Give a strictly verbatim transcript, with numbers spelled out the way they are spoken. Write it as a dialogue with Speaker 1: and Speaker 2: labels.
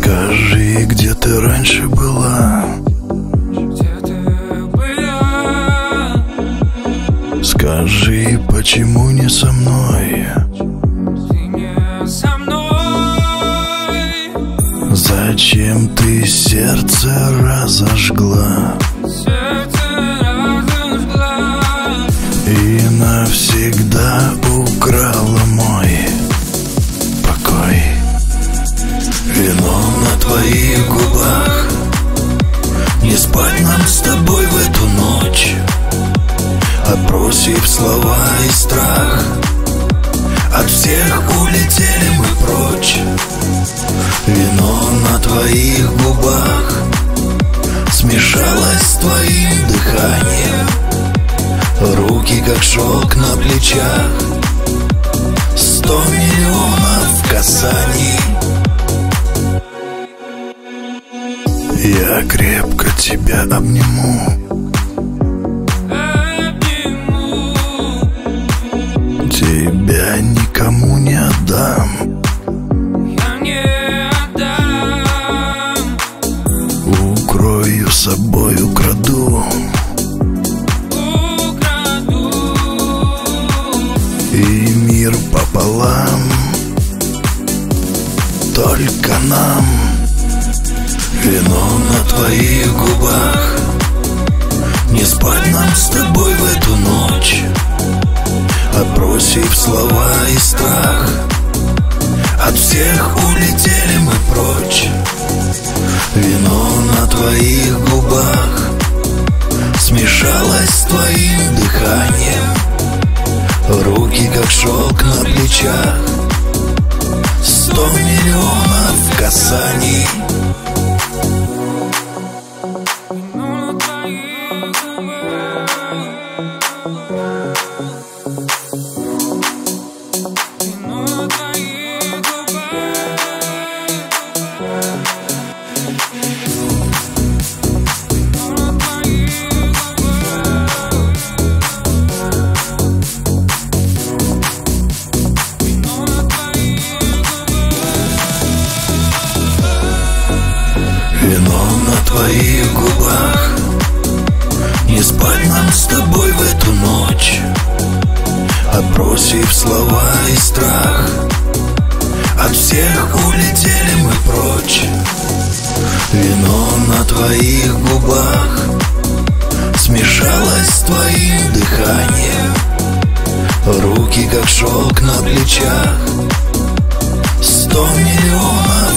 Speaker 1: Скажи, где ты раньше была?
Speaker 2: Где ты была?
Speaker 1: Скажи, почему не со мной?
Speaker 2: Ты не со мной.
Speaker 1: Зачем ты сердце разожгла?
Speaker 2: Сердце разожгла
Speaker 1: И навсегда украла мой покой. Вино на твоих губах, не спать нам с тобой в эту ночь. Отбросив слова и страх, от всех улетели мы прочь. Вино на твоих губах смешалось с твоим дыханием. Руки как шелк на плечах, сто миллионов касаний. Я крепко тебя обниму,
Speaker 2: обниму.
Speaker 1: тебя никому не отдам.
Speaker 2: Я не отдам.
Speaker 1: Укрою собой, украду,
Speaker 2: Украду.
Speaker 1: и мир пополам, только нам. Вино на твоих губах, не спать нам с тобой в эту ночь. Отбросив слова и страх, от всех улетели мы прочь. Вино на твоих губах смешалось с твоим дыханием. Руки как шелк на плечах, сто миллионов касаний.
Speaker 2: Вино на твоих губах. Вино на твоих губах. Вино на твоих губах. Вино на твоих губах.
Speaker 1: Вино на твоих губах, не спать нам с тобой в эту ночь. Отбросив слова и страх, от всех улетели мы прочь. Вино на твоих губах смешалось с твоим дыханием. Руки как шелк на плечах, сто миллионов